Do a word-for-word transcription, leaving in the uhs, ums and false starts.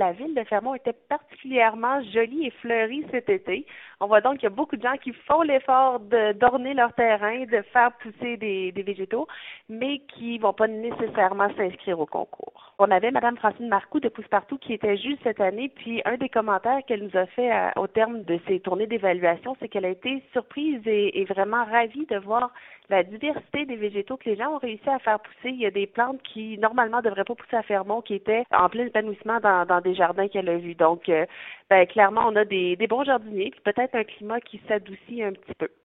la ville de Fermont était particulièrement jolie et fleurie cet été. On voit donc qu'il y a beaucoup de gens qui font l'effort de d'orner leur terrain, de faire pousser des, des végétaux, mais qui vont pas nécessairement s'inscrire au concours. On avait Mme Francine Marcoux de Pousse-Partout qui était juge cette année, puis un des commentaires qu'elle nous a fait à, au terme de ces tournées d'évaluation, c'est qu'elle a été surprise et, et vraiment ravie de voir la diversité des végétaux que les gens ont réussi à faire pousser. Il y a des plantes qui, normalement, ne devraient pas pousser à Fermont, qui étaient en plein épanouissement dans, dans des jardins qu'elle a vus. Donc, euh, ben, clairement, on a des, des bons jardiniers, puis peut-être un climat qui s'adoucit un petit peu.